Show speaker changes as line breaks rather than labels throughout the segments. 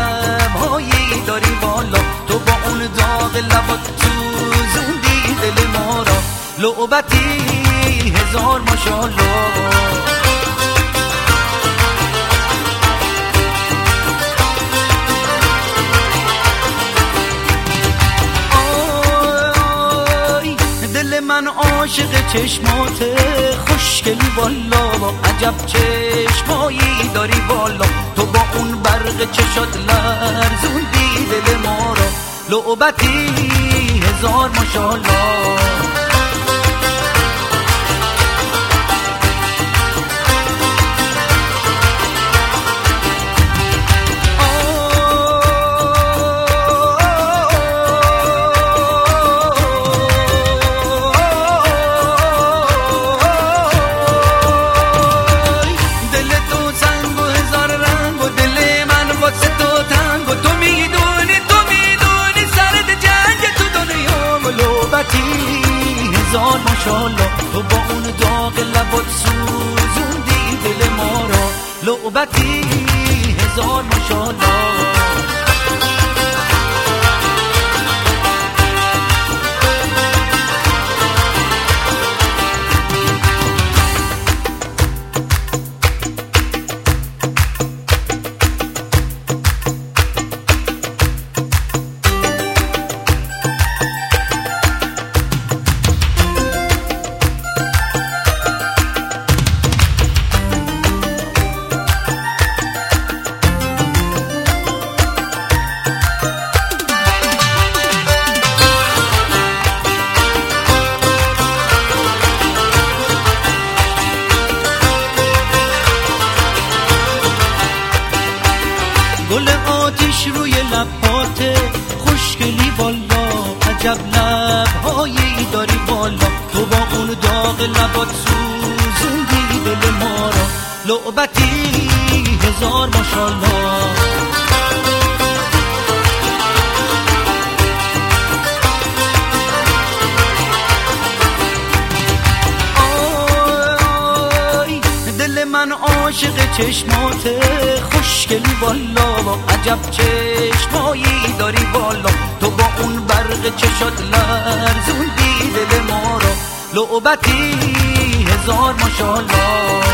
لبهایی داری بالا، تو با اون داغ لبات سوزوندی دل ما را. لعبتی هزار ماشاءالله. من عاشق چشمات خوشگلی والا، عجب چشمایی داری بالا، تو با اون برق چشات لرزوندی دل ما را. لعبتی هزار ماشاءالله. هزار ماشاءالله، تو با اون داغ لبات سوزوندی دل ما را. لعبتی هزار ماشاءالله. گل آتیش روی لبات خوشگلی والا، عجب لبهایی داری بالا، تو با اون داغ لبات سوزوندی دل ما را. لعبتی هزار ماشاءالله. من عاشق چشمات خوشگلی والا، عجب چشمایی داری بالا، تو با اون برق چشات لرزوندی دل ما را. لعبتی هزار ماشاءالله.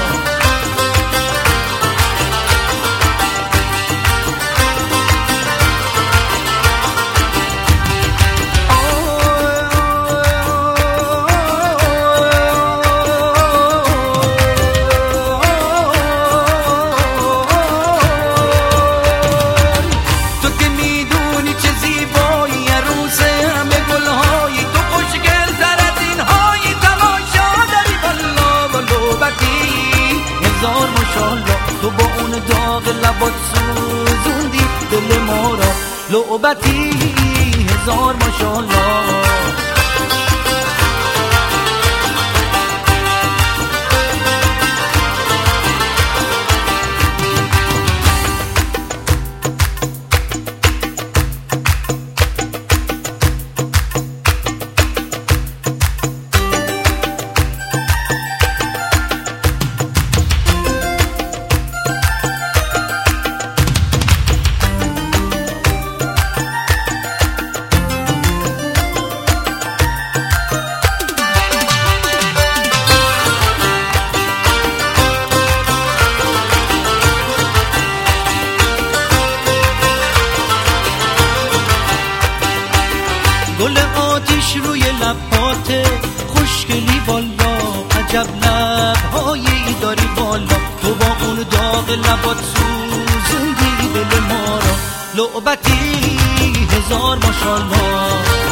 تو با اون داغ لبات سوزوندی دل ما را. لعبتی هزار ماشاءالله. گل آتیش روی لبات خوشگلی والا، عجب لبهایی داری بالا، تو با اون داغ لبات سوزوندی دل ما را. لعبتی هزار ماشاءالله.